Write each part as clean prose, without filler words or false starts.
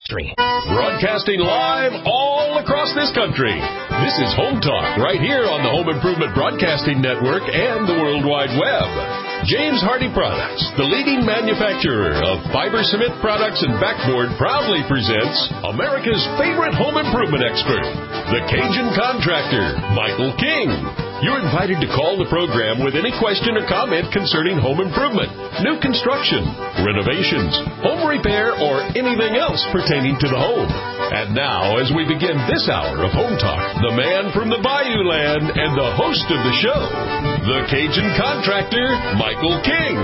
Broadcasting live all across this country. This is Home Talk right here on the Home Improvement Broadcasting Network and the World Wide Web. James Hardie Products, the leading manufacturer of fiber cement products and backboard, proudly presents America's favorite home improvement expert, the Cajun contractor, Michael King. You're invited to call the program with any question or comment concerning home improvement, new construction, renovations, home repair, or anything else pertaining to the home. And now, as we begin this hour of Home Talk, the man from the Bayou Land and the host of the show, the Cajun contractor, Michael King.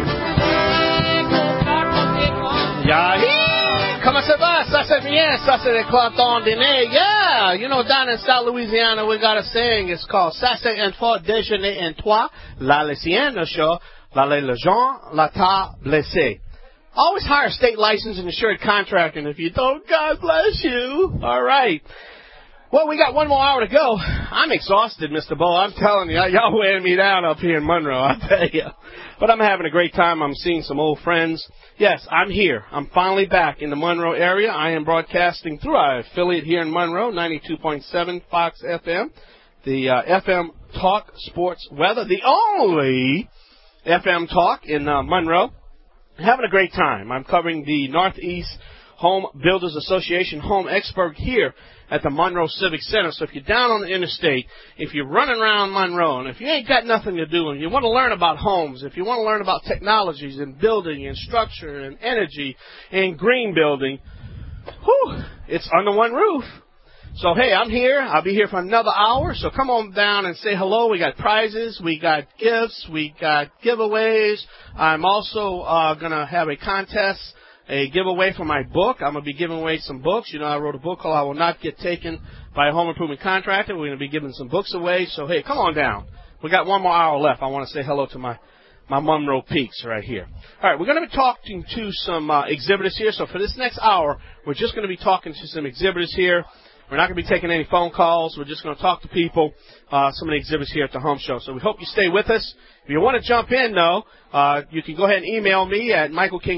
Comment ça va? Ça c'est bien. Ça c'est le canton dîner. Yeah! You know, down in South Louisiana, we got a saying. It's called Ça c'est une fois déjeuner en toi. La Lucienne show. La les gens, la ta blessé. Always hire state licensed and insured contractor. And if you don't, God bless you. All right. Well, we got one more hour to go. I'm exhausted, Mr. Bo. I'm telling you, y'all weighing me down up here in Monroe, I tell you. But I'm having a great time. I'm seeing some old friends. Yes, I'm here. I'm finally back in the Monroe area. I am broadcasting through our affiliate here in Monroe, 92.7 Fox FM, the FM Talk Sports Weather, the only FM Talk in Monroe. Having a great time. I'm covering the Northeast Home Builders Association Home Expert here at the Monroe Civic Center. So if you're down on the interstate, if you're running around Monroe, and if you ain't got nothing to do, and you want to learn about homes, if you want to learn about technologies and building and structure and energy and green building, it's under one roof. So, hey, I'm here. I'll be here for another hour. So come on down and say hello. We got prizes. We got gifts. We got giveaways. I'm also going to have a contest, a giveaway for my book. I'm going to be giving away some books. You know, I wrote a book called I Will Not Get Taken by a Home Improvement Contractor. We're going to be giving some books away. So, hey, come on down. We got one more hour left. I want to say hello to my Monroe Peaks right here. All right, we're going to be talking to some exhibitors here. So for this next hour, we're just going to be talking to some exhibitors here. We're not going to be taking any phone calls. We're just going to talk to people, some of the exhibitors here at the home show. So we hope you stay with us. If you want to jump in, though, you can go ahead and email me at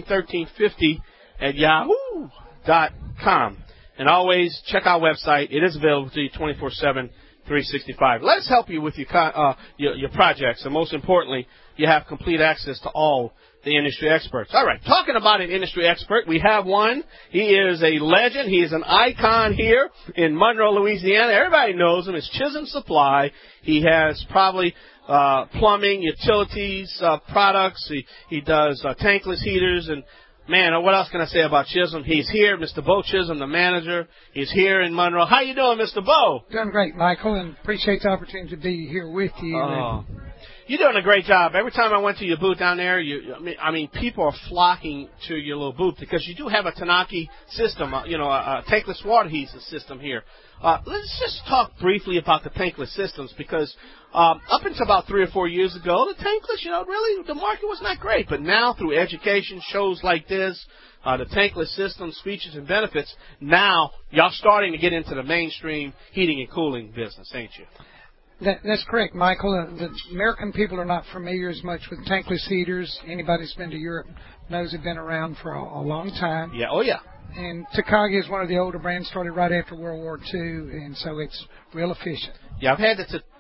michaelking1350@yahoo.com. And always check our website. It is available to you 24/7, 365. Let us help you with your projects. And most importantly, you have complete access to all the industry experts. All right, talking about an industry expert, we have one. He is a legend. He is an icon here in Monroe, Louisiana. Everybody knows him. It's Chisholm Supply. He has probably plumbing, utilities, products. He does tankless heaters. And, man, what else can I say about Chisholm? He's here, Mr. Bo Chisholm, the manager. He's here in Monroe. How you doing, Mr. Bo? Doing great, Michael, and appreciate the opportunity to be here with you. You're doing a great job. Every time I went to your booth down there, I mean, people are flocking to your little booth because you do have a Tanaki system, a tankless water heater system here. Let's just talk briefly about the tankless systems because up until about 3 or 4 years ago, the tankless, really the market was not great. But now through education, shows like this, the tankless systems, features, and benefits, now y'all starting to get into the mainstream heating and cooling business, ain't you? That's correct, Michael. The American people are not familiar as much with tankless heaters. Anybody that's been to Europe knows they've been around for a long time. Yeah, oh yeah. And Takagi is one of the older brands, started right after World War II, and so it's real efficient. Yeah, I've had the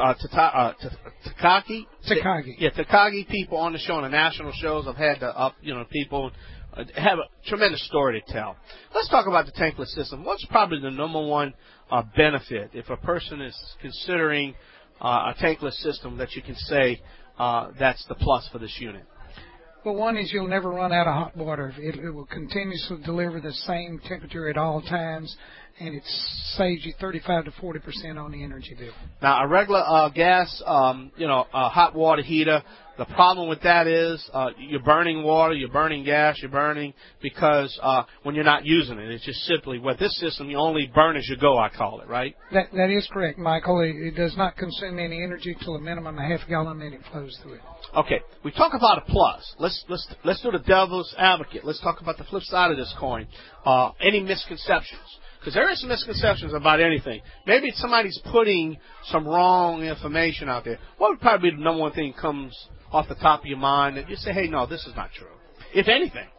Takagi. Yeah, Takagi people on the show, on the national shows. I've had the people have a tremendous story to tell. Let's talk about the tankless system. What's probably the number one benefit if a person is considering a tankless system that you can say that's the plus for this unit? Well, one is you'll never run out of hot water. It will continuously deliver the same temperature at all times, and it saves you 35 to 40% on the energy bill. Now, a regular gas, hot water heater, the problem with that is you're burning water, you're burning gas, because when you're not using it. It's just simply, with this system, you only burn as you go, I call it, right? That is correct, Michael. It does not consume any energy till a minimum of half a gallon a minute flows through it. Okay, we talk about a plus. Let's do the devil's advocate. Let's talk about the flip side of this coin. Any misconceptions? Because there is some misconceptions about anything. Maybe somebody's putting some wrong information out there. What would probably be the number one thing that comes off the top of your mind that you say, hey, no, this is not true, if anything?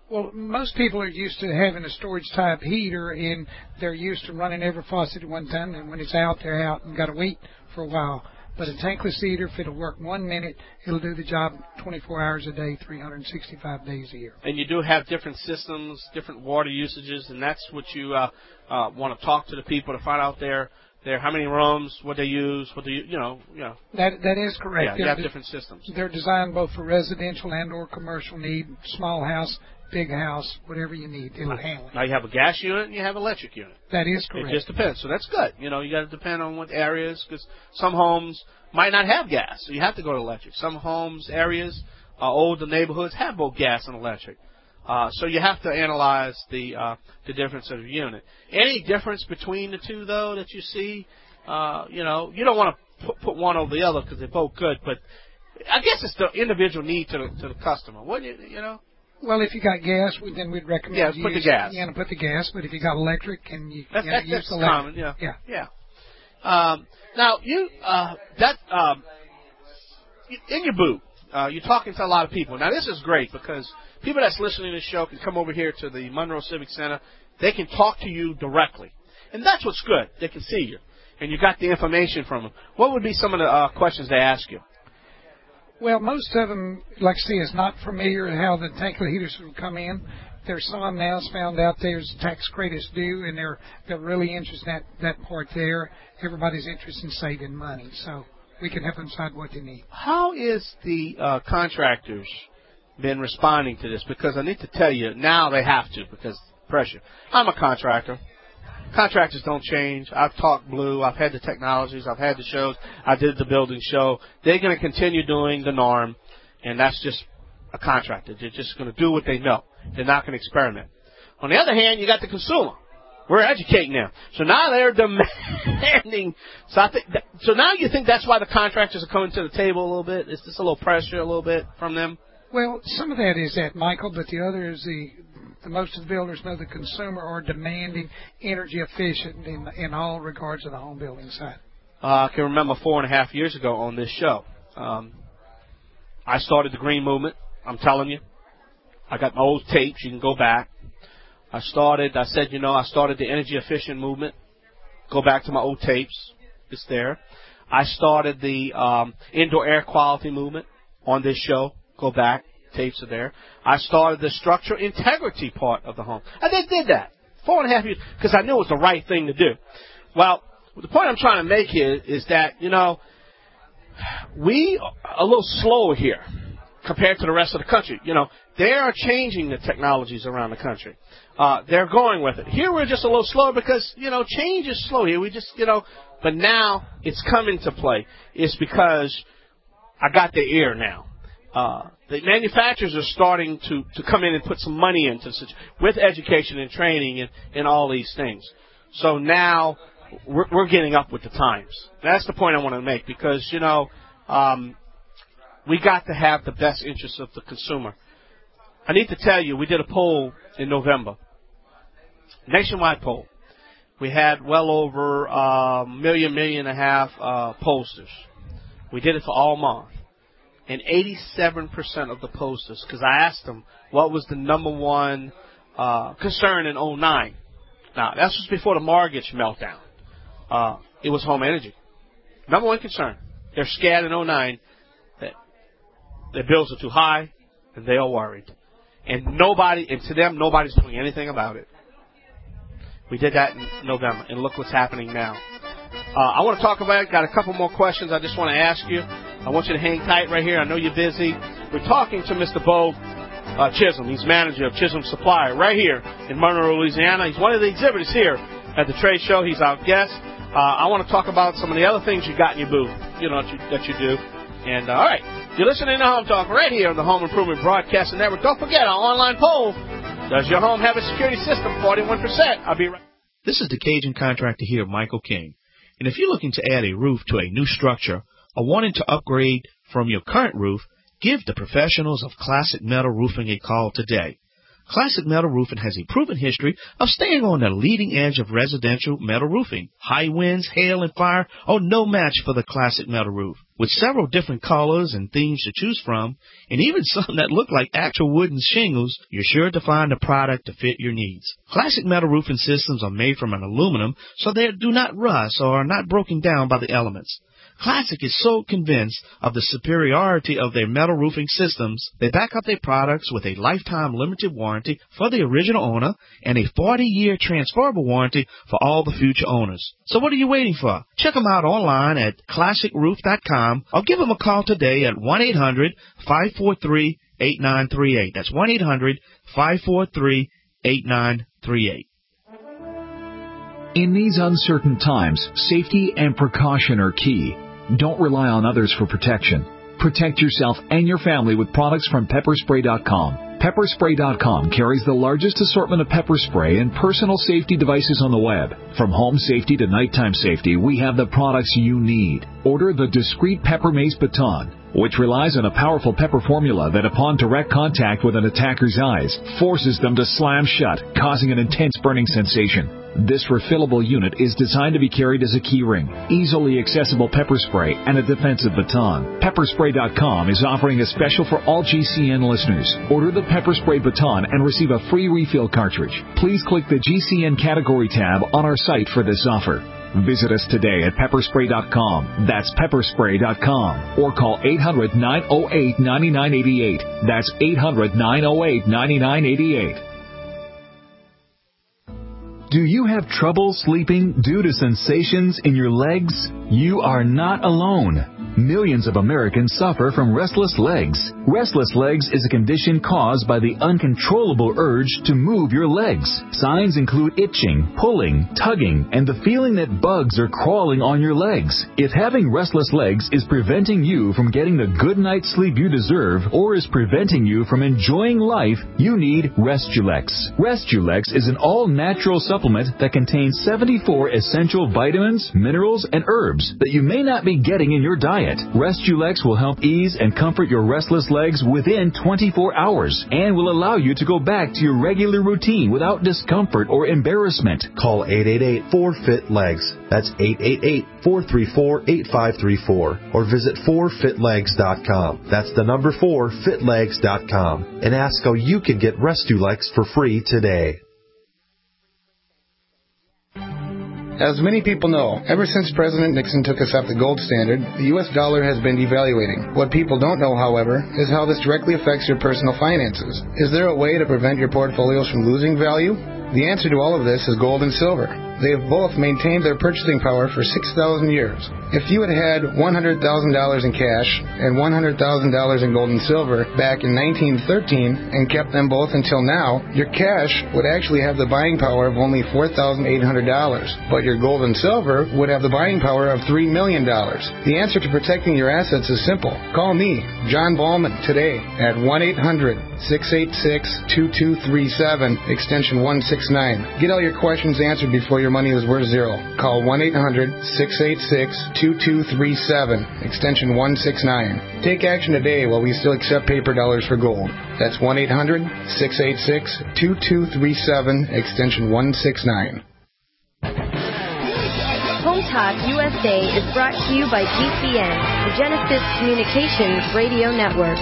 Well, most people are used to having a storage-type heater, and they're used to running every faucet at one time, and when it's out, they're out and got to wait for a while. But a tankless heater, if it'll work 1 minute, it'll do the job 24 hours a day, 365 days a year. And you do have different systems, different water usages, and that's what you want to talk to the people to find out there how many rooms, what they use, what they That is correct. Yeah, you have different systems. They're designed both for residential and or commercial need, small house, big house, whatever you need, it'll handle it. Now you have a gas unit and you have an electric unit. That is correct. It just depends. So that's good. You got to depend on what areas, because some homes might not have gas, so you have to go to electric. Some homes, areas, older neighborhoods have both gas and electric. So you have to analyze the difference of the unit. Any difference between the two, though, that you see? You don't want to put one over the other because they're both good, but I guess it's the individual need to the customer. Wouldn't you know? Well, if you got gas, then we'd recommend put the gas. Yeah, put the gas. But if you got electric and you use that's electric, common. Yeah. Now in your booth, you're talking to a lot of people. Now this is great because people that's listening to the show can come over here to the Monroe Civic Center. They can talk to you directly, and that's what's good. They can see you, and you got the information from them. What would be some of the questions they ask you? Well, most of them, like I say, is not familiar with how the tankless heaters will come in. There's some now found out there's tax credits due, and they're really interested in that part there. Everybody's interested in saving money, so we can help them decide what they need. How is the contractors been responding to this? Because I need to tell you, now they have to because pressure. I'm a contractor. Contractors don't change. I've talked blue. I've had the technologies. I've had the shows. I did the building show. They're going to continue doing the norm, and that's just a contractor. They're just going to do what they know. They're not going to experiment. On the other hand, you got the consumer. We're educating them. So now they're demanding. So now you think that's why the contractors are coming to the table a little bit? Is this a little pressure a little bit from them? Well, some of that is that, Michael, but the other is the most of the builders know the consumer are demanding energy efficient in all regards of the home building side. I can remember 4.5 years ago on this show, I started the green movement. I'm telling you. I got my old tapes. You can go back. I started the energy efficient movement. Go back to my old tapes. It's there. I started the indoor air quality movement on this show. Go back. Tapes are there. I started the structural integrity part of the home. I did that 4.5 years because I knew it was the right thing to do. Well, the point I'm trying to make here is that, we are a little slower here compared to the rest of the country. They are changing the technologies around the country. They're going with it. Here we're just a little slower because, change is slow here. We just, but now it's coming to play. It's because I got the ear now. The manufacturers are starting to come in and put some money into this with education and training and all these things. So now we're getting up with the times. That's the point I want to make because, we got to have the best interests of the consumer. I need to tell you, we did a poll in November, nationwide poll. We had well over 1.5 million posters. We did it for all month. And 87% of the posters, because I asked them what was the number one concern in 2009. Now, that was before the mortgage meltdown. It was home energy. Number one concern. They're scared in 2009 that their bills are too high, and they are worried. And to them, nobody's doing anything about it. We did that in November, and look what's happening now. I want to talk about it. Got a couple more questions I just want to ask you. I want you to hang tight right here. I know you're busy. We're talking to Mr. Bo Chisholm. He's manager of Chisholm Supply right here in Monroe, Louisiana. He's one of the exhibitors here at the trade show. He's our guest. I want to talk about some of the other things you got in your booth, that you do. And, all right, you're listening to Home Talk right here on the Home Improvement Broadcasting Network. Don't forget our online poll. Does your home have a security system? 41%. I'll be right. This is the Cajun contractor here, Michael King. And if you're looking to add a roof to a new structure or wanting to upgrade from your current roof, give the professionals of Classic Metal Roofing a call today. Classic Metal Roofing has a proven history of staying on the leading edge of residential metal roofing. High winds, hail, and fire are no match for the Classic Metal Roof. With several different colors and themes to choose from, and even some that look like actual wooden shingles, you're sure to find a product to fit your needs. Classic Metal Roofing systems are made from an aluminum, so they do not rust or are not broken down by the elements. Classic is so convinced of the superiority of their metal roofing systems, they back up their products with a lifetime limited warranty for the original owner and a 40-year transferable warranty for all the future owners. So what are you waiting for? Check them out online at classicroof.com or give them a call today at 1-800-543-8938. That's 1-800-543-8938. In these uncertain times, safety and precaution are key. Don't rely on others for protection. Protect yourself and your family with products from pepperspray.com. Pepperspray.com carries the largest assortment of pepper spray and personal safety devices on the web. From home safety to nighttime safety, we have the products you need. Order the Discreet Pepper Mace Baton, which relies on a powerful pepper formula that, upon direct contact with an attacker's eyes, forces them to slam shut, causing an intense burning sensation. This refillable unit is designed to be carried as a keyring, easily accessible pepper spray, and a defensive baton. Pepperspray.com is offering a special for all GCN listeners. Order the Pepper Spray Baton and receive a free refill cartridge. Please click the GCN category tab on our site for this offer. Visit us today at pepperspray.com. That's pepperspray.com. Or call 800-908-9988. That's 800-908-9988. Do you have trouble sleeping due to sensations in your legs? You are not alone. Millions of Americans suffer from restless legs. Restless legs is a condition caused by the uncontrollable urge to move your legs. Signs include itching, pulling, tugging, and the feeling that bugs are crawling on your legs. If having restless legs is preventing you from getting the good night's sleep you deserve, or is preventing you from enjoying life, you need Restulex. Restulex is an all-natural supplement that contains 74 essential vitamins, minerals, and herbs that you may not be getting in your diet. Restulex will help ease and comfort your restless legs within 24 hours and will allow you to go back to your regular routine without discomfort or embarrassment. Call 888-4FIT-LEGS. That's 888-434-8534. Or visit 4fitlegs.com. That's the number 4fitlegs.com. And ask how you can get Restulex for free today. As many people know, ever since President Nixon took us off the gold standard, the U.S. dollar has been devaluating. What people don't know, however, is how this directly affects your personal finances. Is there a way to prevent your portfolios from losing value? The answer to all of this is gold and silver. They have both maintained their purchasing power for 6,000 years. If you had had $100,000 in cash and $100,000 in gold and silver back in 1913 and kept them both until now, your cash would actually have the buying power of only $4,800. But your gold and silver would have the buying power of $3 million. The answer to protecting your assets is simple. Call me, John Ballman, today at 1-800-686-2237, extension 169. Get all your questions answered before your money is worth zero. Call 1-800-686-2237, extension 169. Take action today while we still accept paper dollars for gold. That's 1-800-686-2237, extension 169. Home Talk USA is brought to you by GCN, the Genesis Communications Radio Network.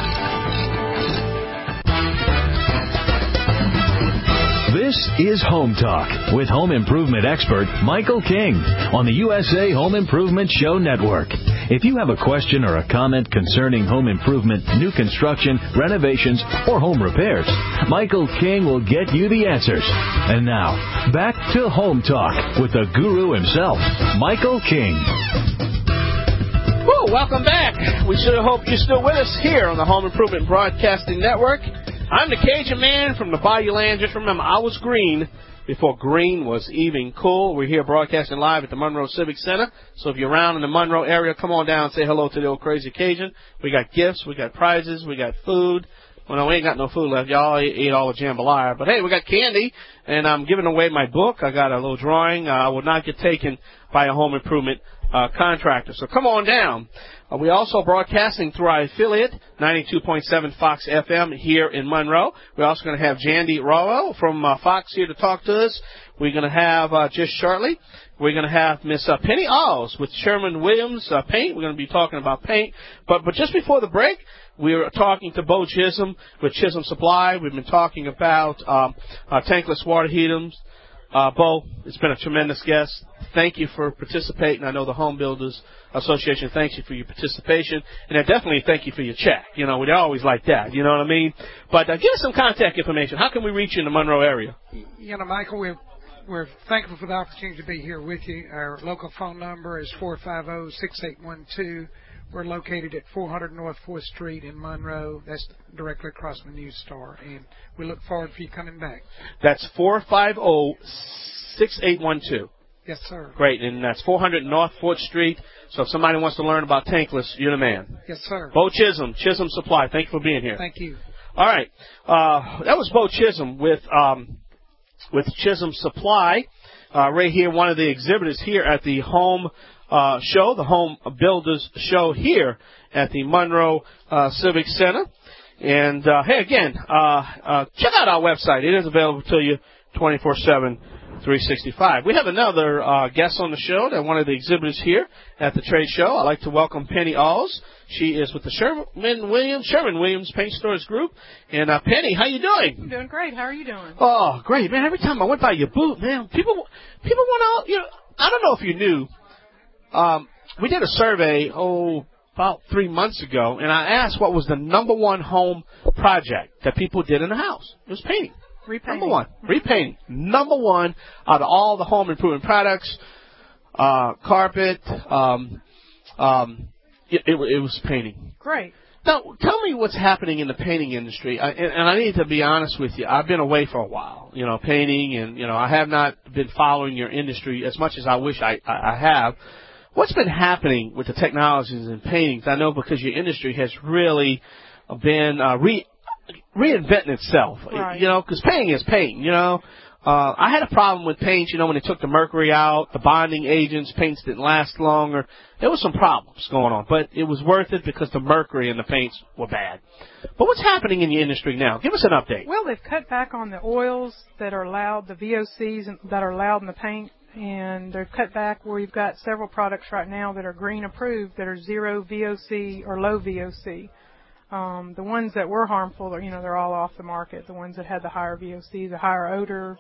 This is Home Talk with home improvement expert Michael King on the USA Home Improvement Show Network. If you have a question or a comment concerning home improvement, new construction, renovations, or home repairs, Michael King will get you the answers. And now, back to Home Talk with the guru himself, Michael King. Woo, welcome back. We sure hope you're still with us here on the Home Improvement Broadcasting Network. I'm the Cajun Man from the Bayou Land. Just remember, I was green before green was even cool. We're here broadcasting live at the Monroe Civic Center. So if you're around in the Monroe area, come on down and say hello to the old Crazy Cajun. We got gifts, we got prizes, we got food. Well, no, we ain't got no food left. Y'all ate all the jambalaya. But, hey, we got candy, and I'm giving away my book. I got a little drawing. I will not get taken by a home improvement contractor. So come on down. We also broadcasting through our affiliate, 92.7 Fox FM here in Monroe. We're also going to have Jandy Rowell from Fox here to talk to us. We're going to have, just shortly, we're going to have Miss Penny Alls with Sherwin-Williams Paint. We're going to be talking about paint. But just before the break, we were talking to Bo Chisholm with Chisholm Supply. We've been talking about tankless water heaters. Bo, it's been a tremendous guest. Thank you for participating. I know the Home Builders Association thanks you for your participation, and I definitely thank you for your check. You know, we always like that. You know what I mean? But give us some contact information. How can we reach you in the Monroe area? You know, Michael, we're thankful for the opportunity to be here with you. Our local phone number is 450-6812. We're located at 400 North 4th Street in Monroe. That's directly across from the News Star, and we look forward to you coming back. That's 450-6812. Yes, sir. Great, and that's 400 North 4th Street. So if somebody wants to learn about tankless, you're the man. Yes, sir. Bo Chisholm, Chisholm Supply. Thank you for being here. Thank you. All right. That was Bo Chisholm with Chisholm Supply. Right here, one of the exhibitors here at the home show, the Home Builders Show here at the Monroe Civic Center. And, hey, again, check out our website. It is available to you 24/7, 365. We have another guest on the show, that one of the exhibitors here at the trade show. I'd like to welcome Penny Alls. She is with the Sherwin-Williams Paint Stores Group. And, Penny, how you doing? I'm doing great. How are you doing? Oh, great. Man, every time I went by your booth, man, people want to, you know, I don't know if you knew, we did a survey, about 3 months ago, and I asked what was the number one home project that people did in the house. It was painting. Repainting. Number one. Repainting. Number one out of all the home improvement products, carpet, it was painting. Great. Now, tell me what's happening in the painting industry. And I need to be honest with you. I've been away for a while, you know, painting, and, you know, I have not been following your industry as much as I wish I have. What's been happening with the technologies in paintings? I know because your industry has really been reinventing itself, right. You know, because painting is paint, you know. I had a problem with paints, you know, when they took the mercury out, the bonding agents, paints didn't last longer. There was some problems going on, but it was worth it because the mercury in the paints were bad. But what's happening in your industry now? Give us an update. Well, they've cut back on the oils that are allowed, the VOCs that are allowed in the paint, and they've cut back where you've got several products right now that are green approved that are zero VOC or low VOC. The ones that were harmful, you know, they're all off the market. The ones that had the higher VOC, the higher odor,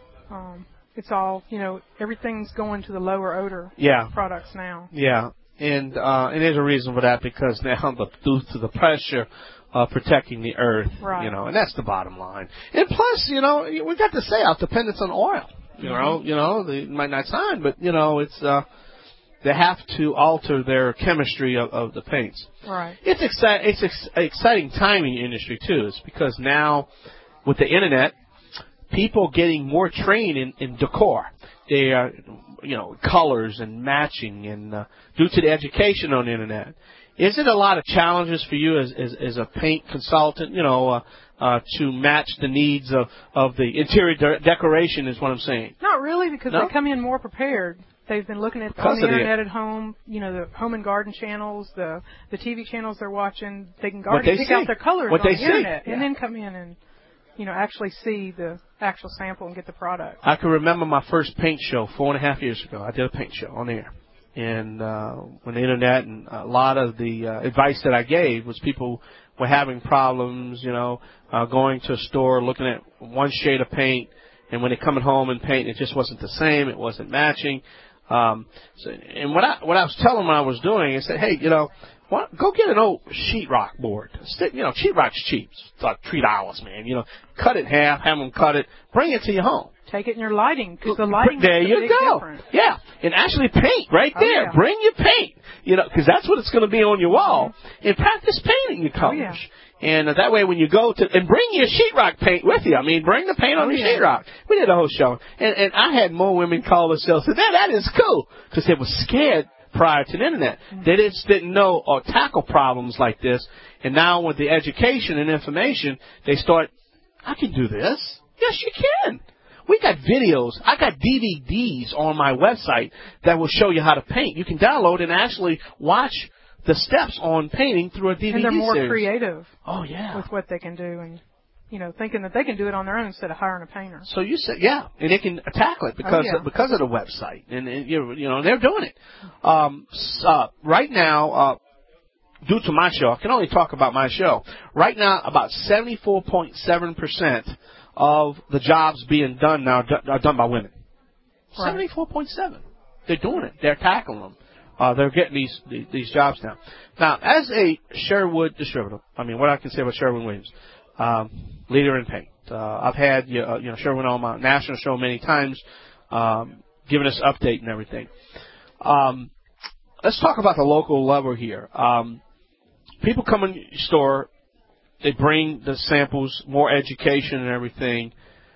it's all, you know, everything's going to the lower odor products now. Yeah, and there's a reason for that because now due to the pressure of protecting the earth, right. You know, and that's the bottom line. And plus, you know, we got to say our dependence on oil. You know, they might not sign, but you know, it's they have to alter their chemistry of the paints. Right. It's exciting time in the industry too. It's because now with the internet, people getting more trained in decor. They are, you know, colors and matching, and due to the education on the internet. Is it a lot of challenges for you as a paint consultant, you know, to match the needs of the interior decoration is what I'm saying? Not really, because they come in more prepared. They've been looking at on the internet at home, you know, the home and garden channels, the TV channels they're watching. They can pick out their colors on the internet and then come in and, you know, actually see the actual sample and get the product. I can remember my first paint show 4.5 years ago. I did a paint show on the air. And when the internet and a lot of the advice that I gave was people were having problems, you know, going to a store, looking at one shade of paint, and when they're coming home and paint, it just wasn't the same. It wasn't matching. And what I was telling them I was doing, I said, hey, you know, go get an old sheetrock board. You know, sheetrock's cheap. It's like $3, man. You know, cut it in half, have them cut it, bring it to your home. Take it in your lighting, because the lighting there makes a big difference. Yeah, and actually paint right there. Yeah. Bring your paint, you know, because that's what it's going to be on your wall. And practice painting your colors. Yeah. And that way when you go to, and bring your sheetrock paint with you. I mean, bring the paint on your sheetrock. We did a whole show. And I had more women call themselves and said, that is cool. Because they were scared prior to the internet. They just didn't know or tackle problems like this. And now with the education and information, they start, I can do this. Yes, you can. We got videos. I got DVDs on my website that will show you how to paint. You can download and actually watch the steps on painting through a DVD series. And they're more creative. Oh, yeah. With what they can do and, thinking that they can do it on their own instead of hiring a painter. So you said, yeah, and they can tackle it because of the website. And they're doing it. Right now, due to my show, I can only talk about my show. Right now, about 74.7% of the jobs being done now are done by women. Right. 74.7. They're doing it. They're tackling them. They're getting these jobs now. Now, as a Sherwood distributor, what I can say about Sherwin-Williams, leader in paint. I've had Sherwin on my national show many times, giving us update and everything. Let's talk about the local level here. People come in your store. They bring the samples, more education and everything.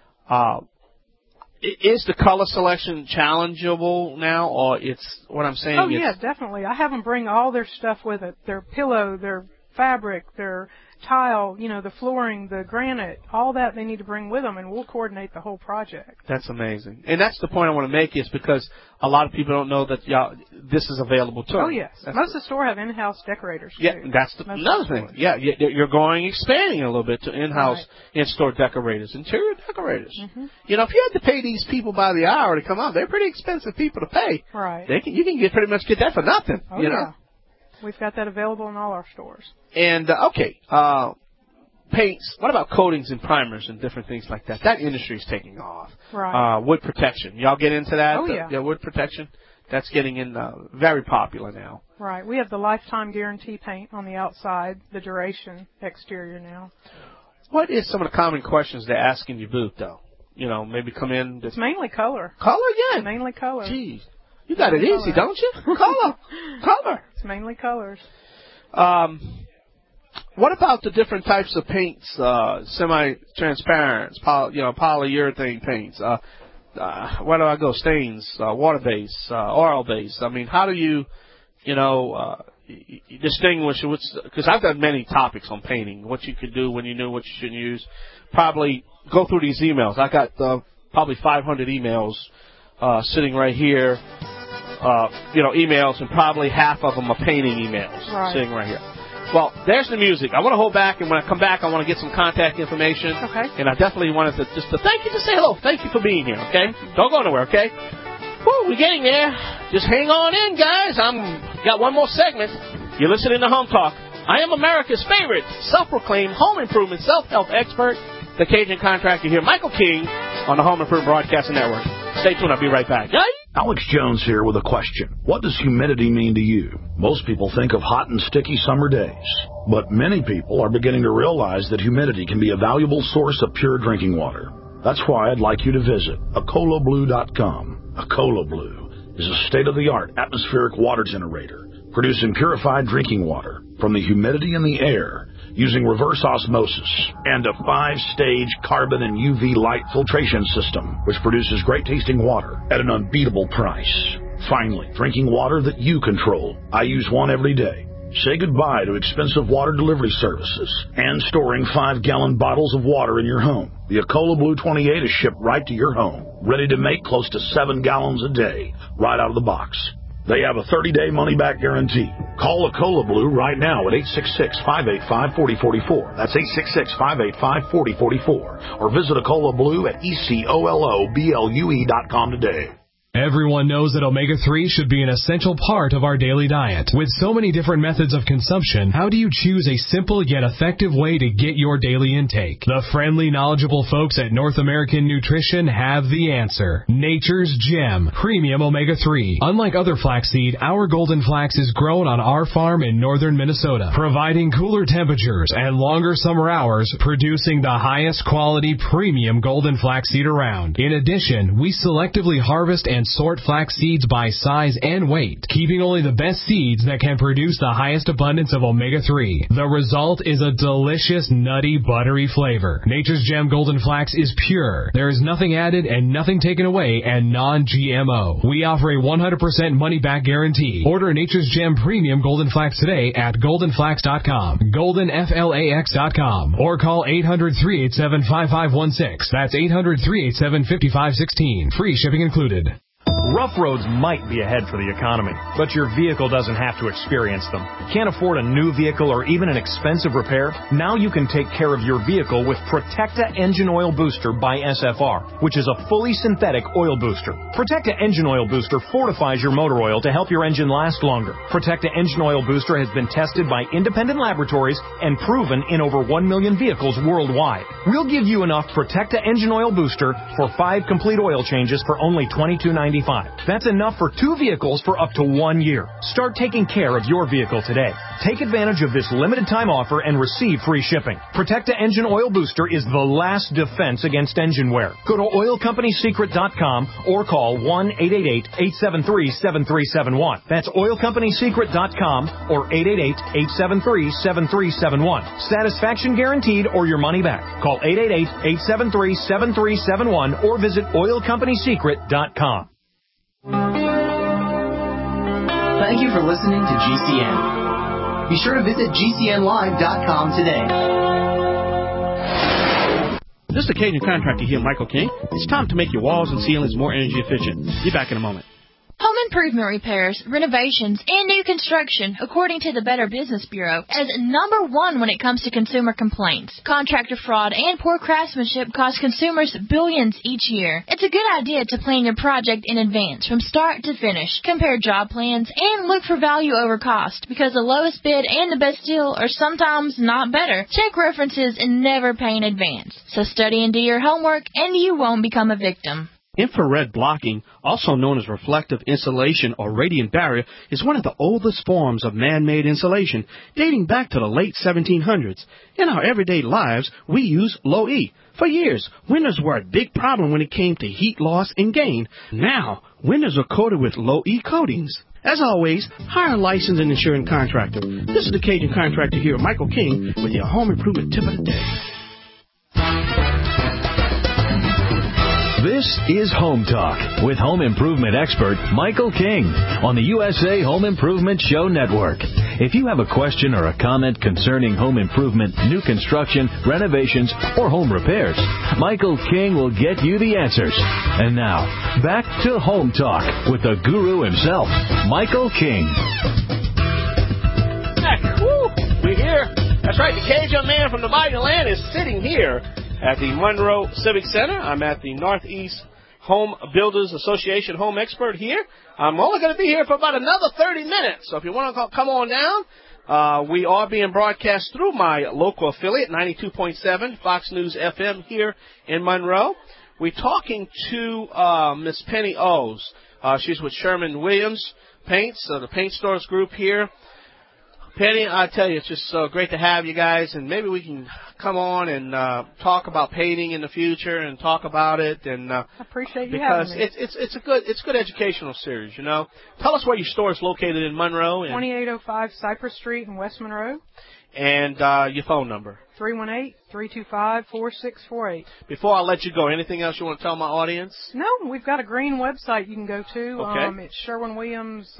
Is the color selection challengeable now, or it's what I'm saying? Oh, yeah, definitely. I have them bring all their stuff with it, their pillow, their fabric, their tile, the flooring, the granite, all that they need to bring with them, and we'll coordinate the whole project. That's amazing. And that's the point I want to make is because a lot of people don't know that this is available too. Oh, yes. Most of the store have in-house decorators, too. Yeah, that's another thing. Yeah, you're expanding a little bit to in-house, in-store decorators, interior decorators. Mm-hmm. If you had to pay these people by the hour to come out, they're pretty expensive people to pay. Right. You can pretty much get that for nothing. Oh, yeah. We've got that available in all our stores. And, paints. What about coatings and primers and different things like that? That industry is taking off. Right. Wood protection. Y'all get into that? Oh, yeah. Yeah, wood protection. That's getting in very popular now. Right. We have the lifetime guarantee paint on the outside, the duration exterior now. What is some of the common questions they ask in your booth, though? Maybe come in. It's mainly color. Color, yeah. It's mainly color. Jeez. You got it easy, don't you? Color. It's mainly colors. What about the different types of paints, semi-transparent, polyurethane paints? Where do I go? Stains, water-based, oil-based. How do you, distinguish? Because I've done many topics on painting, what you could do when you knew what you shouldn't use. Probably go through these emails. I got probably 500 emails sitting right here. Emails, and probably half of them are painting emails sitting right here. Well, there's the music. I want to hold back, and when I come back, I want to get some contact information. Okay. And I definitely wanted to thank you, to say hello. Thank you for being here, okay? Don't go nowhere, okay? Woo, we're getting there. Just hang on in, guys. Got one more segment. You're listening to Home Talk. I am America's favorite self-proclaimed home improvement self-help expert, the Cajun contractor here, Michael King, on the Home Improvement Broadcasting Network. Stay tuned. I'll be right back. Alex Jones here with a question. What does humidity mean to you? Most people think of hot and sticky summer days, but many people are beginning to realize that humidity can be a valuable source of pure drinking water. That's why I'd like you to visit AcolaBlue.com. AcolaBlue is a state-of-the-art atmospheric water generator producing purified drinking water from the humidity in the air using reverse osmosis and a 5-stage carbon and UV light filtration system, which produces great-tasting water at an unbeatable price. Finally, drinking water that you control. I use one every day. Say goodbye to expensive water delivery services and storing 5-gallon bottles of water in your home. The Acola Blue 28 is shipped right to your home, ready to make close to 7 gallons a day, right out of the box. They have a 30-day money-back guarantee. Call Acola Blue right now at 866-585-4044. That's 866-585-4044. Or visit Acola Blue at ECOLOBLUE.com today. Everyone knows that omega-3 should be an essential part of our daily diet. With so many different methods of consumption, how do you choose a simple yet effective way to get your daily intake? The friendly, knowledgeable folks at North American Nutrition have the answer. Nature's Gem Premium Omega-3. Unlike other flaxseed, our golden flax is grown on our farm in northern Minnesota, providing cooler temperatures and longer summer hours, producing the highest quality premium golden flaxseed around. In addition, we selectively harvest and sort flax seeds by size and weight, keeping only the best seeds that can produce the highest abundance of omega-3. The result is a delicious, nutty, buttery flavor. Nature's Gem Golden Flax is pure. There is nothing added and nothing taken away, and non-GMO. We offer a 100% money-back guarantee. Order Nature's Gem Premium Golden Flax today at goldenflax.com, goldenflax.com, or call 800-387-5516. That's 800-387-5516. Free shipping included. Rough roads might be ahead for the economy, but your vehicle doesn't have to experience them. Can't afford a new vehicle or even an expensive repair? Now you can take care of your vehicle with Protecta Engine Oil Booster by SFR, which is a fully synthetic oil booster. Protecta Engine Oil Booster fortifies your motor oil to help your engine last longer. Protecta Engine Oil Booster has been tested by independent laboratories and proven in over 1 million vehicles worldwide. We'll give you enough Protecta Engine Oil Booster for 5 complete oil changes for only $22.95. That's enough for 2 vehicles for up to 1 year. Start taking care of your vehicle today. Take advantage of this limited time offer and receive free shipping. Protecta Engine Oil Booster is the last defense against engine wear. Go to oilcompanysecret.com or call 1-888-873-7371. That's oilcompanysecret.com or 888-873-7371. Satisfaction guaranteed or your money back. Call 888-873-7371 or visit oilcompanysecret.com. Thank you for listening to GCN. Be sure to visit GCNlive.com today. This is the Cajun Contractor here, Michael King. It's time to make your walls and ceilings more energy efficient. Be back in a moment. Home improvement repairs, renovations, and new construction, according to the Better Business Bureau, as number 1 when it comes to consumer complaints. Contractor fraud and poor craftsmanship cost consumers billions each year. It's a good idea to plan your project in advance, from start to finish. Compare job plans and look for value over cost, because the lowest bid and the best deal are sometimes not better. Check references and never pay in advance. So study and do your homework, and you won't become a victim. Infrared blocking, also known as reflective insulation or radiant barrier, is one of the oldest forms of man-made insulation, dating back to the late 1700s. In our everyday lives, we use low-E. For years, windows were a big problem when it came to heat loss and gain. Now, windows are coated with low-E coatings. As always, hire a licensed and insured contractor. This is the Cajun Contractor here, Michael King, with your home improvement tip of the day. This is Home Talk with home improvement expert Michael King on the USA Home Improvement Show Network. If you have a question or a comment concerning home improvement, new construction, renovations, or home repairs, Michael King will get you the answers. And now, back to Home Talk with the guru himself, Michael King. We're here. That's right, the Cajun man from the mighty land is sitting here at the Monroe Civic Center. I'm at the Northeast Home Builders Association home expert here. I'm only going to be here for about another 30 minutes, so if you want to come on down, we are being broadcast through my local affiliate, 92.7 Fox News FM here in Monroe. We're talking to Miss Penny O's. She's with Sherwin-Williams Paints, the paint stores group here. Penny, I tell you, it's just so great to have you guys, and maybe we can come on and talk about painting in the future and talk about it. And I appreciate you having me. Because it's a good educational series, you know. Tell us where your store is located in Monroe. 2805 Cypress Street in West Monroe. And your phone number. 318-325-4648. Before I let you go, anything else you want to tell my audience? No, we've got a green website you can go to. Okay. It's Sherwin-Williams,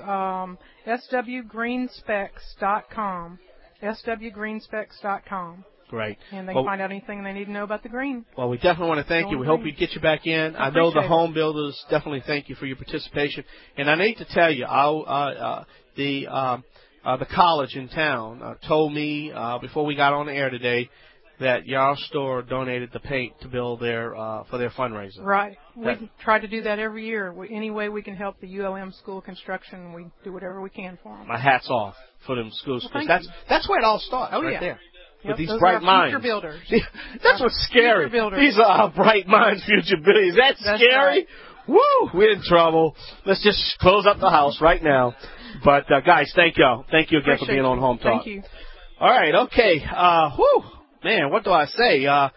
swgreenspecs.com. swgreenspecs.com. Great. And they can find out anything they need to know about the green. Well, we definitely want to thank you. We hope we get you back in. I know the home builders definitely thank you for your participation. And I need to tell you, the college in town told me before we got on the air today that your store donated the paint to build their for their fundraiser. Right. We try to do that every year. Any way we can help the ULM school construction, we do whatever we can for them. My hat's off for them schools. Well, that's where it all starts. Oh, right there. Yep, with these those bright are minds. Future builders. That's what's scary. These are our bright minds, future builders. That's scary. Right. Woo! We're in trouble. Let's just close up the house right now. But, guys, thank you. Thank you again for being on Home Talk. Thank you. All right, okay. Man, what do I say?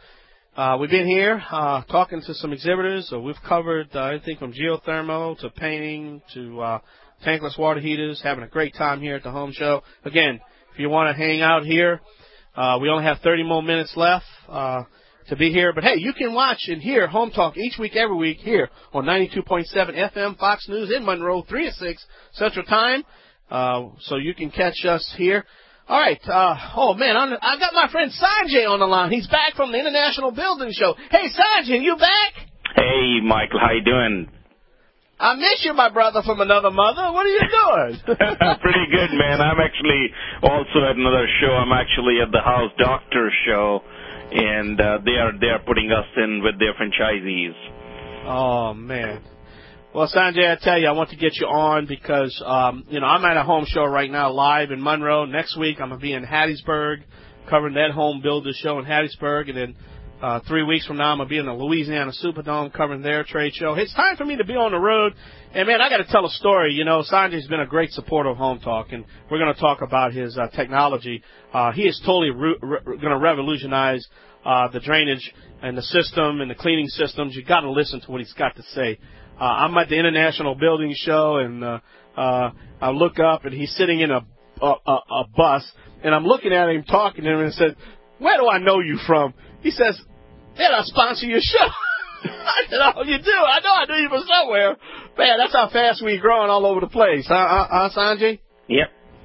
We've been here talking to some exhibitors. We've covered everything from geothermal to painting to tankless water heaters, having a great time here at the Home Show. Again, if you want to hang out here, we only have 30 more minutes left to be here. But, hey, you can watch and hear Home Talk each week, every week here on 92.7 FM Fox News in Monroe, 3 to 6 Central Time. So you can catch us here. All right. Oh, man, I got my friend Sanjay on the line. He's back from the International Building Show. Hey, Sanjay, you back? Hey, Michael, how you doing? I miss you, my brother from another mother. What are you doing? Pretty good, man. I'm actually also at another show. I'm actually at the House Doctor show, and they are putting us in with their franchisees. Oh, man. Well, Sanjay, I tell you, I want to get you on because, I'm at a home show right now live in Monroe. Next week, I'm going to be in Hattiesburg covering that home builder show in Hattiesburg. And then 3 weeks from now, I'm going to be in the Louisiana Superdome covering their trade show. It's time for me to be on the road. And, man, I got to tell a story. Sanjay's been a great supporter of Home Talk, and we're going to talk about his technology. He is totally going to revolutionize the drainage and the system and the cleaning systems. You got to listen to what he's got to say. I'm at the International Building Show, and I look up, and he's sitting in a bus, and I'm looking at him, talking to him, and I said, "Where do I know you from?" He says, "Did I sponsor your show?" I said, "Oh, you do? I know I knew you from somewhere." Man, that's how fast we're growing all over the place, huh, Sanjay? Yep.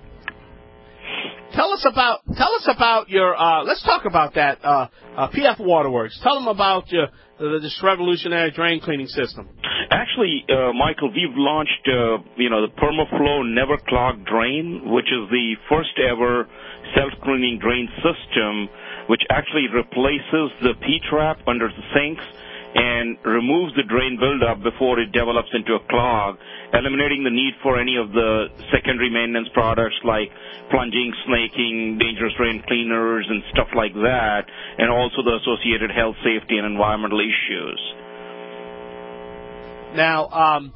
Tell us about your. Let's talk about that PF Waterworks. Tell them about this revolutionary drain cleaning system. Actually, Michael, we've launched the PermaFlow Never Clog Drain, which is the first ever self-cleaning drain system, which actually replaces the P-trap under the sinks and removes the drain buildup before it develops into a clog, eliminating the need for any of the secondary maintenance products like plunging, snaking, dangerous drain cleaners, and stuff like that, and also the associated health, safety, and environmental issues. Now,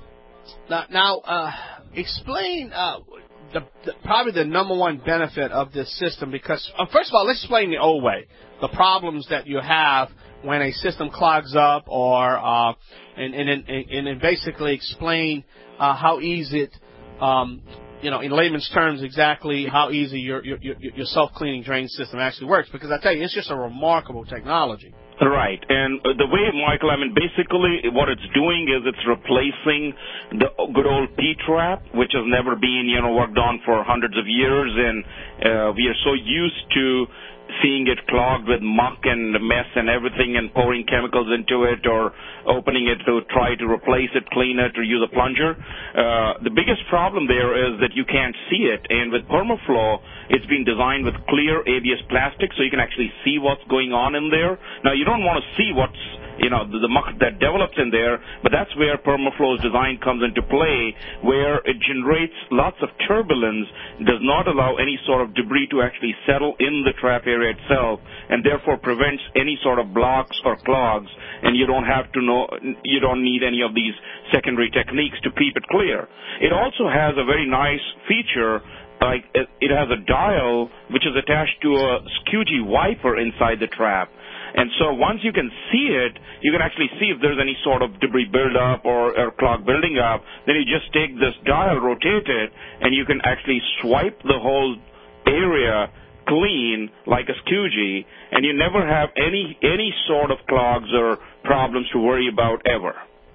explain probably the number one benefit of this system, because first of all, let's explain the old way, the problems that you have when a system clogs up, or and then basically explain how easy it, in layman's terms, exactly how easy your self-cleaning drain system actually works. Because I tell you, it's just a remarkable technology. Right, and the way, Michael, basically what it's doing is it's replacing the good old P-trap, which has never been, worked on for hundreds of years, and we are so used to seeing it clogged with muck and mess and everything and pouring chemicals into it or opening it to try to replace it, clean it, or use a plunger. The biggest problem there is that you can't see it, and with PermaFlow, it's been designed with clear ABS plastic so you can actually see what's going on in there. Now, you don't want to see what's the muck that develops in there, but that's where PermaFlow's design comes into play, where it generates lots of turbulence, does not allow any sort of debris to actually settle in the trap area itself, and therefore prevents any sort of blocks or clogs, and you don't need any of these secondary techniques to keep it clear. It also has a very nice feature, like it has a dial which is attached to a squeegee wiper inside the trap. And so once you can see it, you can actually see if there's any sort of debris buildup or clog building up. Then you just take this dial, rotate it, and you can actually swipe the whole area clean like a squeegee, and you never have any sort of clogs or problems to worry about ever.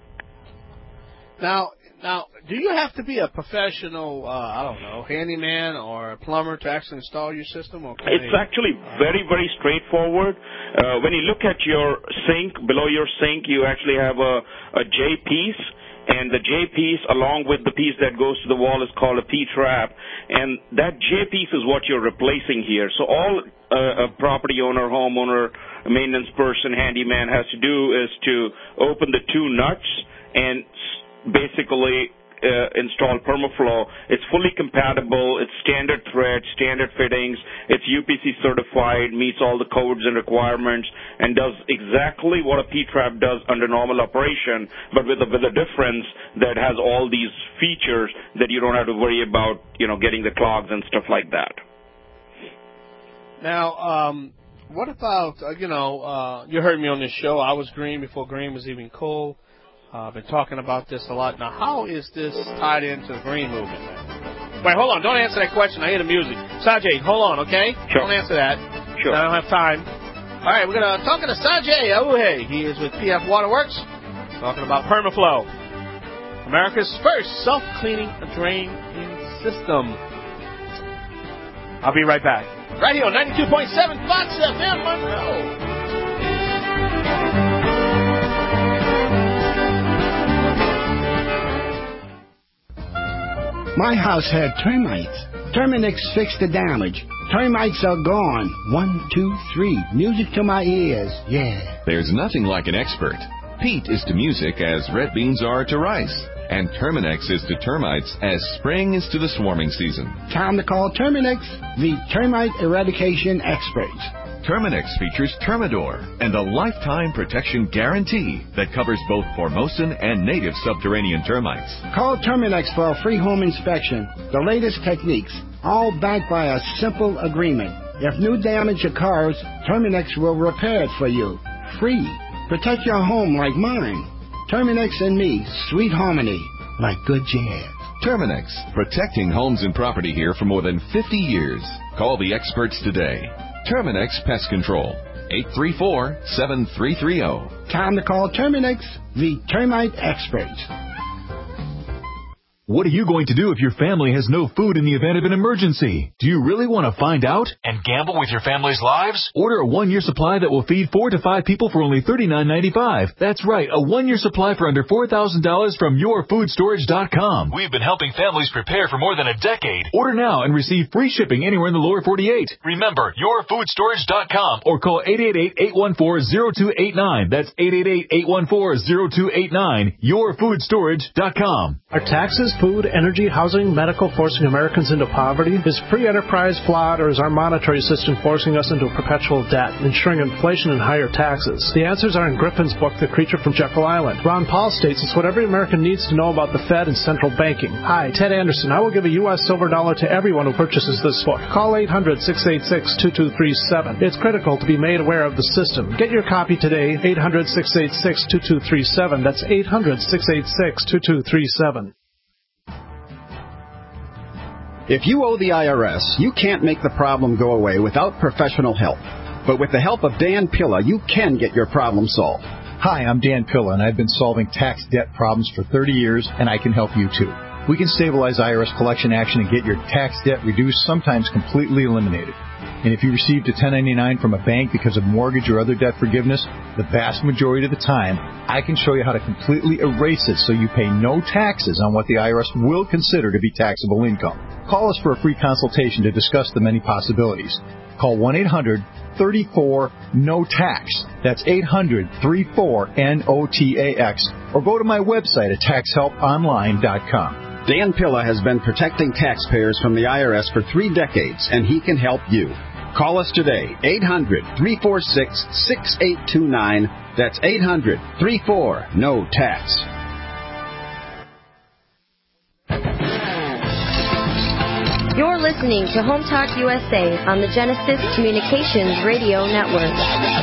Now, do you have to be a professional, handyman or a plumber to actually install your system? Or it's actually very, very straightforward. When you look at your sink, below your sink, you actually have a J piece, and the J piece, along with the piece that goes to the wall, is called a P-trap, and that J piece is what you're replacing here. So all a property owner, homeowner, maintenance person, handyman has to do is to open the two nuts and basically install PermaFlow. It's fully compatible. It's standard thread, standard fittings. It's UPC certified, meets all the codes and requirements, and does exactly what a P-trap does under normal operation, but with a difference that has all these features that you don't have to worry about, getting the clogs and stuff like that. Now, what about, you heard me on this show. I was green before green was even cool. I've been talking about this a lot. Now, how is this tied into the green movement, man? Wait, hold on. Don't answer that question. I hear the music. Sanjay, hold on, okay? Sure. Don't answer that. Sure. I don't have time. All right, we're going to talk to Sanjay Auhe. He is with PF Waterworks, talking about Permaflow, America's first self-cleaning drain system. I'll be right back. Right here on 92.7 Fox FM, Monroe. My house had termites. Terminix fixed the damage. Termites are gone. 1, 2, 3. Music to my ears. Yeah. There's nothing like an expert. Peat is to music as red beans are to rice. And Terminix is to termites as spring is to the swarming season. Time to call Terminix, the termite eradication experts. Terminix features Termidor and a lifetime protection guarantee that covers both Formosan and native subterranean termites. Call Terminix for a free home inspection. The latest techniques, all backed by a simple agreement. If new damage occurs, Terminix will repair it for you. Free. Protect your home like mine. Terminix and me, sweet harmony, like good jazz. Terminix, protecting homes and property here for more than 50 years. Call the experts today. Terminix Pest Control, 834-7330. Time to call Terminix, the termite experts. What are you going to do if your family has no food in the event of an emergency? Do you really want to find out and gamble with your family's lives? Order a 1-year supply that will feed 4 to 5 people for only $39.95. That's right, a 1-year supply for under $4,000 from YourFoodStorage.com. We've been helping families prepare for more than a decade. Order now and receive free shipping anywhere in the lower 48. Remember, YourFoodStorage.com or call 888-814-0289. That's 888-814-0289. YourFoodStorage.com. Are taxes, food, energy, housing, medical forcing Americans into poverty? Is free enterprise flawed, or is our monetary system forcing us into perpetual debt, ensuring inflation and higher taxes? The answers are in Griffin's book, The Creature from Jekyll Island. Ron Paul states it's what every American needs to know about the Fed and central banking. Hi, Ted Anderson. I will give a U.S. silver dollar to everyone who purchases this book. Call 800-686-2237. It's critical to be made aware of the system. Get your copy today, 800-686-2237. That's 800-686-2237. If you owe the IRS, you can't make the problem go away without professional help. But with the help of Dan Pilla, you can get your problem solved. Hi, I'm Dan Pilla, and I've been solving tax debt problems for 30 years, and I can help you too. We can stabilize IRS collection action and get your tax debt reduced, sometimes completely eliminated. And if you received a 1099 from a bank because of mortgage or other debt forgiveness, the vast majority of the time, I can show you how to completely erase it so you pay no taxes on what the IRS will consider to be taxable income. Call us for a free consultation to discuss the many possibilities. Call 1-800-34-NO-TAX. That's 800-34-NOTAX. Or go to my website at taxhelponline.com. Dan Pilla has been protecting taxpayers from the IRS for 3 decades, and he can help you. Call us today, 800-346-6829. That's 800-34-NO-TAX. You're listening to Home Talk USA on the Genesis Communications Radio Network.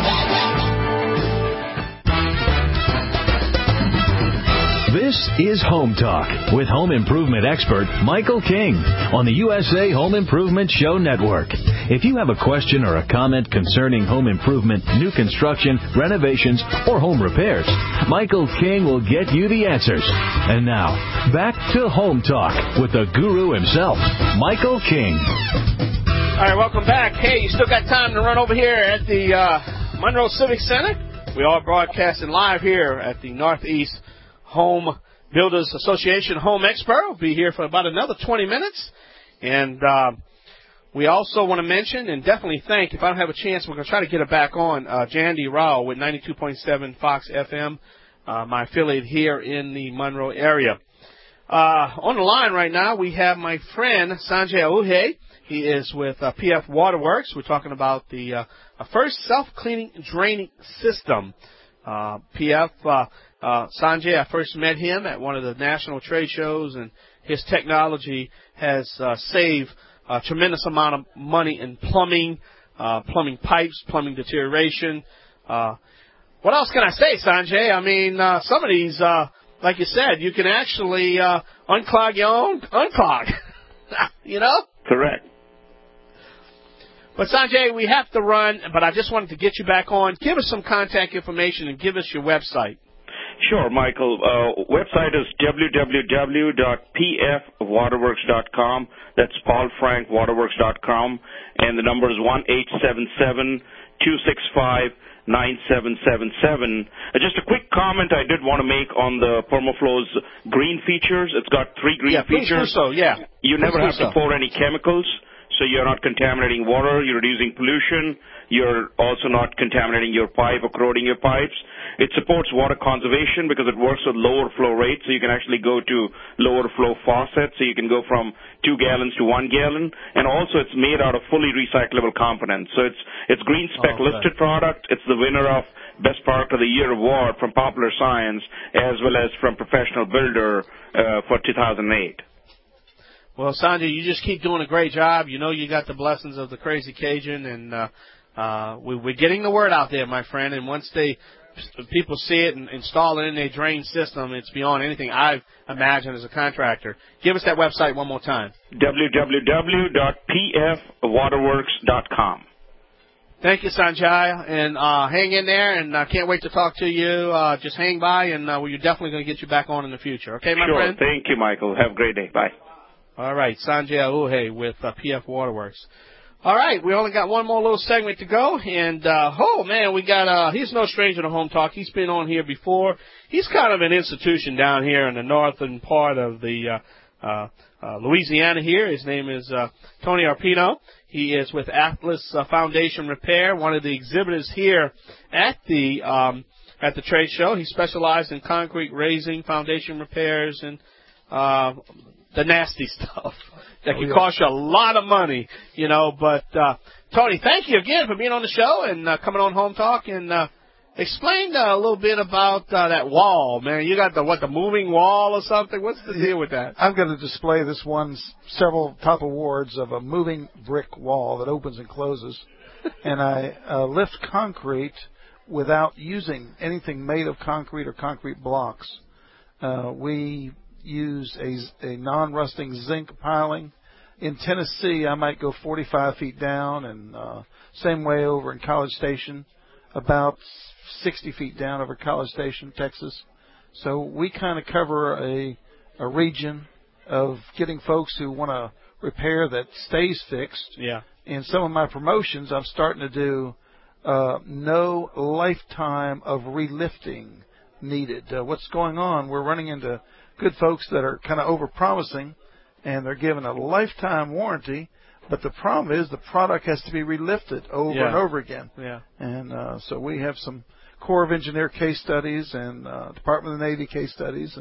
This is Home Talk with home improvement expert Michael King on the USA Home Improvement Show Network. If you have a question or a comment concerning home improvement, new construction, renovations, or home repairs, Michael King will get you the answers. And now, back to Home Talk with the guru himself, Michael King. All right, welcome back. Hey, you still got time to run over here at the Monroe Civic Center? We are broadcasting live here at the Northeast Home Builders Association Home Expo. We'll be here for about another 20 minutes. And we also want to mention and definitely thank, if I don't have a chance, we're going to try to get it back on, Jandy Rao with 92.7 Fox FM, my affiliate here in the Monroe area. On the line right now, we have my friend Sanjay Auhe. He is with PF Waterworks. We're talking about the first self-cleaning draining system. PF Sanjay, I first met him at one of the national trade shows, and his technology has saved a tremendous amount of money in plumbing, plumbing pipes, plumbing deterioration. What else can I say, Sanjay? I mean, some of these, like you said, you can actually unclog your own unclog. You know? Correct. But, Sanjay, we have to run, but I just wanted to get you back on. Give us some contact information and give us your website. Sure, Michael. Website is www.pfwaterworks.com. That's paulfrankwaterworks.com. And the number is 1-877-265-9777. Just a quick comment I did want to make on the Permaflow's green features. It's got 3 green features. Please do so, yeah. You never have to pour any chemicals, so you're not contaminating water, you're reducing pollution, you're also not contaminating your pipe or corroding your pipes. It supports water conservation because it works with lower flow rates, so you can actually go to lower flow faucets, so you can go from 2 gallons to 1 gallon. And also it's made out of fully recyclable components. So it's Green Spec listed product. It's the winner of Best Product of the Year award from Popular Science as well as from Professional Builder for 2008. Well, Sanjay, you just keep doing a great job. You know you got the blessings of the Crazy Cajun, and we're getting the word out there, my friend. And once people see it and install it in their drain system, it's beyond anything I've imagined as a contractor. Give us that website one more time. www.pfwaterworks.com. Thank you, Sanjay, and hang in there, and I can't wait to talk to you. Just hang by, and we're definitely going to get you back on in the future. Okay, my friend? Sure. Thank you, Michael. Have a great day. Bye. All right, Sanjay Ahuja with PF Waterworks. All right, we only got one more little segment to go, and we got he's no stranger to Home Talk. He's been on here before. He's kind of an institution down here in the northern part of the Louisiana here. His name is Tony Arpino. He is with Atlas Foundation Repair, one of the exhibitors here at the trade show. He specialized in concrete raising, foundation repairs, and the nasty stuff that can cost you a lot of money, you know. But, Tony, thank you again for being on the show and coming on Home Talk, and explain a little bit about that wall, man. You got the moving wall or something? What's the deal with that? I've got to display this one several top awards of a moving brick wall that opens and closes, and I lift concrete without using anything made of concrete or concrete blocks. We use a non-rusting zinc piling. In Tennessee, I might go 45 feet down, and same way over in College Station, about 60 feet down over College Station, Texas. So we kind of cover a region of getting folks who want to repair that stays fixed. Yeah. In some of my promotions, I'm starting to do no lifetime of relifting needed. What's going on? We're running into good folks that are kind of over-promising, and they're given a lifetime warranty, but the problem is the product has to be relifted over and over again. Yeah. And so we have some Corps of Engineer case studies and Department of the Navy case studies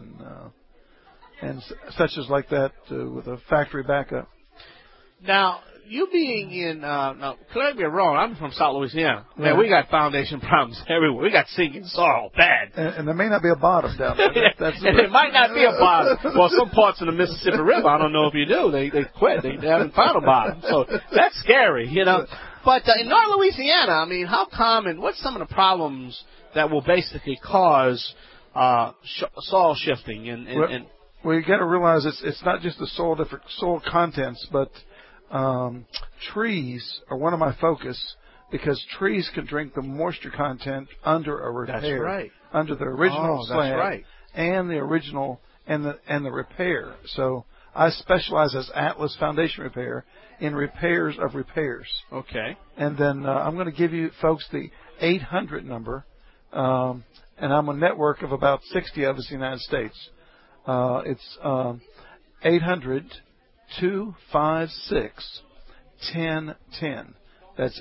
and such as like that with a factory backup. Now, you being in, now, correct me if I'm wrong, I'm from South Louisiana. Man, we got foundation problems everywhere. We got sinking soil, bad. And there may not be a bottom down there. And there might not be a bottom. Well, some parts of the Mississippi River, I don't know if you do, they quit. They haven't found a bottom. So that's scary, you know. But in North Louisiana, I mean, how common, what's some of the problems that will basically cause soil shifting? Well, you got to realize it's not just the different soil contents, but trees are one of my focus because trees can drink the moisture content under a repair. That's right. Under the original slab. That's right. And the original and the repair. So I specialize as Atlas Foundation Repair in repairs of repairs. Okay. And then I'm going to give you folks the 800 number, and I'm a network of about 60 of us in the United States. It's 800-256-1010. That's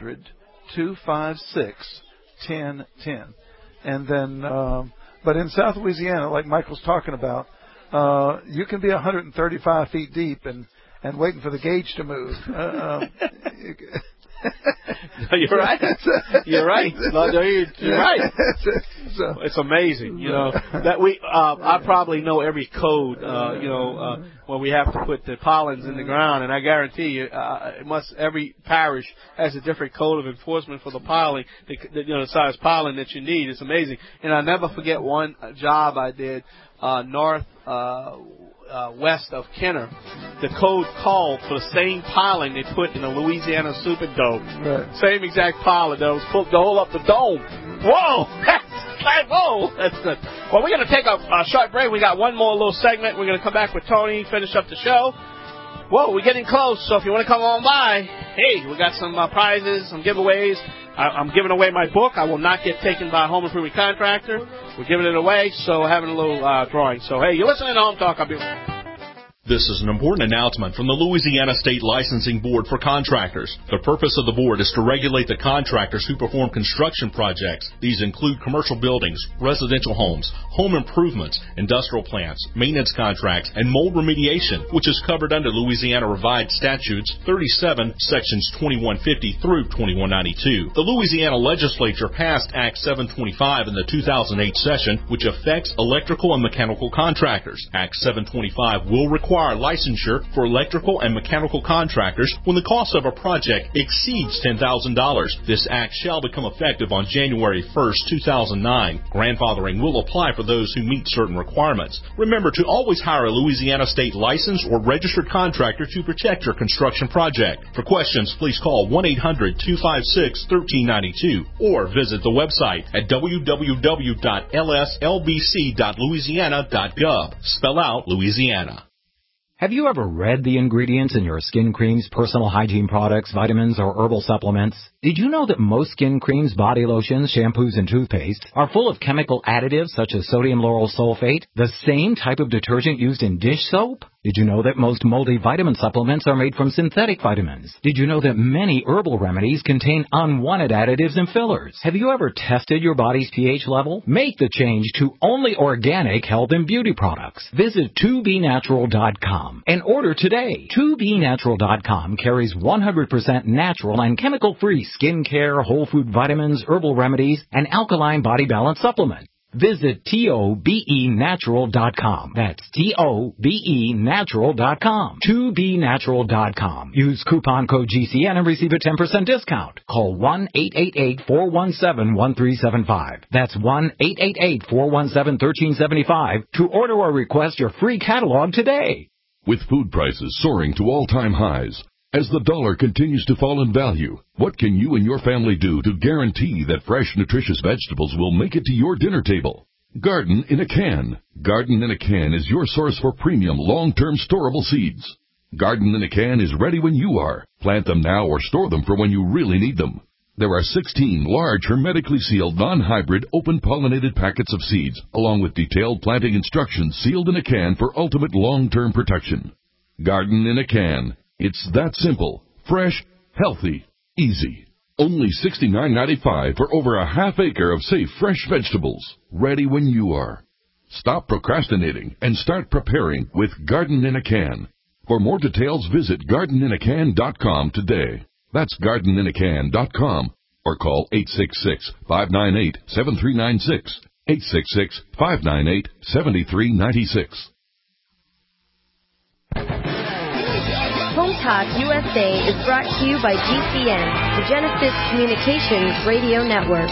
800-256-1010. And then, but in South Louisiana, like Michael's talking about, you can be 135 feet deep and waiting for the gauge to move. No, you're right. You're right. No, you're right. It's amazing, you know, that I probably know every code, when we have to put the pollens in the ground, and I guarantee you, every parish has a different code of enforcement for the pollen, the size pollen that you need. It's amazing. And I'll never forget one job I did, west of Kenner. The code called for the same pollen they put in the Louisiana Superdome. Right. Same exact pollen that was put to hold up the dome. Whoa! Whoa! That's good. Well, we're going to take a short break. We got one more little segment. We're going to come back with Tony, finish up the show. Whoa, we're getting close, so if you want to come on by, hey, we got some prizes, some giveaways. I'm giving away my book. I will not get taken by a home improvement contractor. We're giving it away, so we're having a little drawing. So, hey, you're listening to Home Talk. I'll be right back. This is an important announcement from the Louisiana State Licensing Board for Contractors. The purpose of the board is to regulate the contractors who perform construction projects. These include commercial buildings, residential homes, home improvements, industrial plants, maintenance contracts, and mold remediation, which is covered under Louisiana Revised Statutes 37, Sections 2150 through 2192. The Louisiana Legislature passed Act 725 in the 2008 session, which affects electrical and mechanical contractors. Act 725 will require licensure for electrical and mechanical contractors when the cost of a project exceeds $10,000. This act shall become effective on January 1st, 2009. Grandfathering will apply for those who meet certain requirements. Remember to always hire a Louisiana State licensed or registered contractor to protect your construction project. For questions, please call 1-800-256-1392 or visit the website at www.lslbc.louisiana.gov. Spell out Louisiana. Have you ever read the ingredients in your skin creams, personal hygiene products, vitamins, or herbal supplements? Did you know that most skin creams, body lotions, shampoos, and toothpaste are full of chemical additives such as sodium lauryl sulfate, the same type of detergent used in dish soap? Did you know that most multivitamin supplements are made from synthetic vitamins? Did you know that many herbal remedies contain unwanted additives and fillers? Have you ever tested your body's pH level? Make the change to only organic health and beauty products. Visit 2BNatural.com and order today. 2BNatural.com carries 100% natural and chemical-free skincare, whole food vitamins, herbal remedies, and alkaline body balance supplements. Visit TOBENatural.com. That's TOBENatural.com. 2BNatural.com. Use coupon code GCN and receive a 10% discount. Call 1-888-417-1375. That's 1-888-417-1375 to order or request your free catalog today. With food prices soaring to all-time highs, as the dollar continues to fall in value, what can you and your family do to guarantee that fresh, nutritious vegetables will make it to your dinner table? Garden in a Can. Garden in a Can is your source for premium, long-term storable seeds. Garden in a Can is ready when you are. Plant them now or store them for when you really need them. There are 16 large, hermetically sealed, non-hybrid, open-pollinated packets of seeds, along with detailed planting instructions sealed in a can for ultimate long-term protection. Garden in a Can. It's that simple, fresh, healthy, easy. Only $69.95 for over a half acre of safe, fresh vegetables, ready when you are. Stop procrastinating and start preparing with Garden in a Can. For more details, visit gardeninacan.com today. That's gardeninacan.com or call 866-598-7396, 866-598-7396. Home Talk USA is brought to you by GCN, the Genesis Communications Radio Network.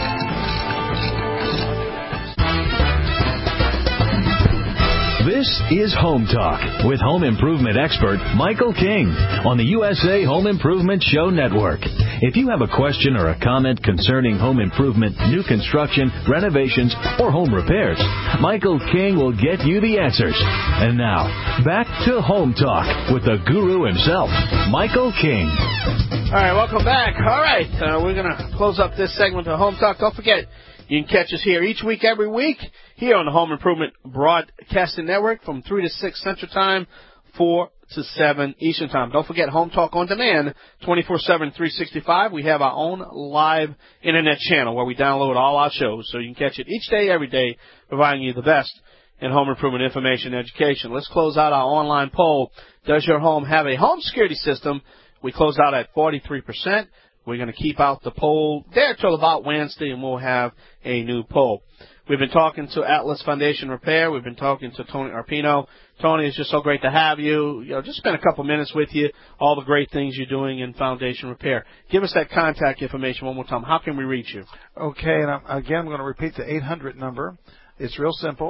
This is Home Talk with home improvement expert Michael King on the USA Home Improvement Show Network. If you have a question or a comment concerning home improvement, new construction, renovations, or home repairs, Michael King will get you the answers. And now, back to Home Talk with the guru himself, Michael King. All right, welcome back. All right, we're going to close up this segment of Home Talk. Don't forget, you can catch us here each week, every week, here on the Home Improvement Broadcasting Network from 3 to 6 Central Time, 4 to 7 Eastern Time. Don't forget Home Talk on Demand, 24/7, 365. We have our own live Internet channel where we download all our shows, so you can catch it each day, every day, providing you the best in home improvement information and education. Let's close out our online poll. Does your home have a home security system? We close out at 43%. We're going to keep out the poll there till about Wednesday, and we'll have a new poll. We've been talking to Atlas Foundation Repair. We've been talking to Tony Arpino. Tony, it's just so great to have you. Just spend a couple minutes with you, all the great things you're doing in Foundation Repair. Give us that contact information one more time. How can we reach you? Okay, and again, I'm going to repeat the 800 number. It's real simple,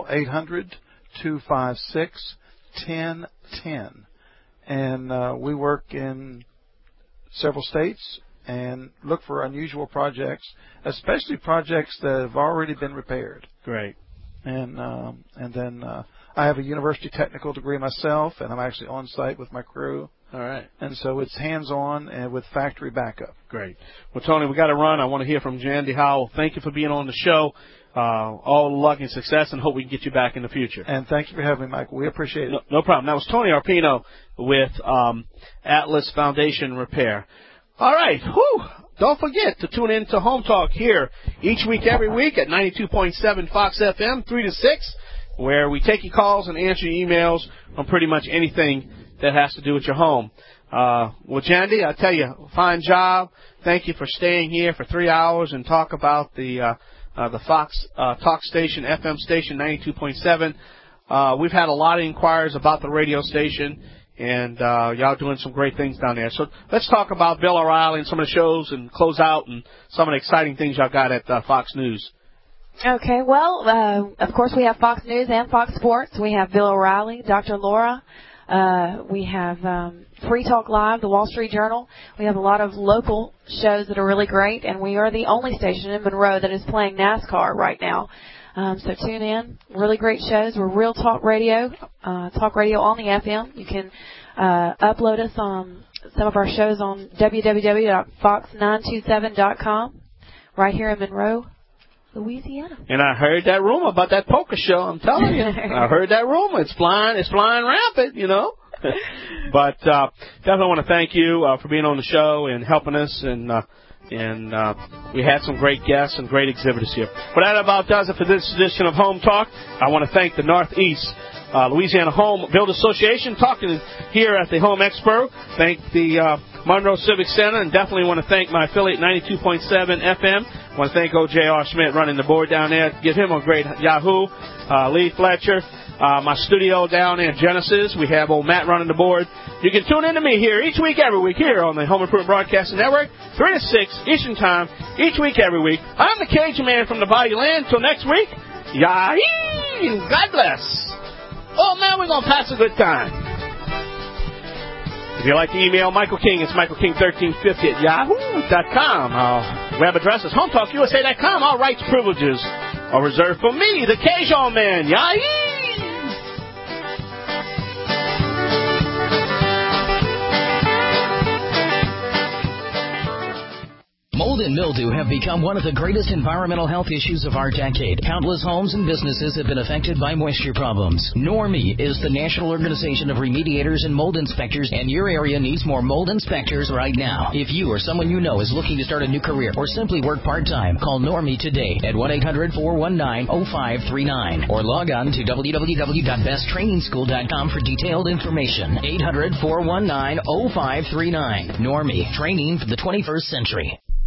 800-256-1010. And we work in several states and look for unusual projects, especially projects that have already been repaired. Great. And then I have a university technical degree myself, and I'm actually on site with my crew. All right. And so it's hands-on and with factory backup. Great. Well, Tony, we got to run. I want to hear from Jandy Howell. Thank you for being on the show. All luck and success, and hope we can get you back in the future. And thank you for having me, Michael. We appreciate it. No problem. That was Tony Arpino with Atlas Foundation Repair. All right. Whew. Don't forget to tune in to Home Talk here each week, every week at 92.7 Fox FM, 3 to 6, where we take your calls and answer your emails on pretty much anything that has to do with your home. Well, Jandy, I tell you, fine job. Thank you for staying here for 3 hours and talk about the Fox Talk station, FM station 92.7. We've had a lot of inquiries about the radio station, and y'all doing some great things down there. So let's talk about Bill O'Reilly and some of the shows and close out and some of the exciting things y'all got at Fox News. Okay, well, of course we have Fox News and Fox Sports. We have Bill O'Reilly, Dr. Laura. We have Free Talk Live, the Wall Street Journal. We have a lot of local shows that are really great, and we are the only station in Monroe that is playing NASCAR right now. So tune in. Really great shows. We're Real Talk Radio on the FM. You can upload us on some of our shows on www.fox927.com right here in Monroe, Louisiana. And I heard that rumor about that poker show. I'm telling you, I heard that rumor. It's flying rampant, you know. But definitely want to thank you for being on the show and helping us, and we had some great guests and great exhibitors here. But that about does it for this edition of Home Talk. I want to thank the Northeast Louisiana Home Build Association, talking here at the Home Expo. Thank the Monroe Civic Center, and definitely want to thank my affiliate 92.7 FM. I want to thank O.J.R. Schmidt running the board down there. Give him a great Yahoo. Lee Fletcher. My studio down in Genesis, we have old Matt running the board. You can tune in to me here each week, every week, here on the Home Improvement Broadcasting Network, 3 to 6 Eastern Time, each week, every week. I'm the Cajun Man from the Bayou Land. Till next week, yahee! God bless. Oh, man, we're going to pass a good time. If you'd like to email Michael King, it's michaelking1350 at yahoo.com. Our web address is hometalkusa.com. All rights, privileges are reserved for me, the Cajun Man. Yahee! Mold and mildew have become one of the greatest environmental health issues of our decade. Countless homes and businesses have been affected by moisture problems. NORMI is the National Organization of Remediators and Mold Inspectors, and your area needs more mold inspectors right now. If you or someone you know is looking to start a new career or simply work part-time, call NORMI today at 1-800-419-0539 or log on to www.besttrainingschool.com for detailed information. 800-419-0539. NORMI, training for the 21st century.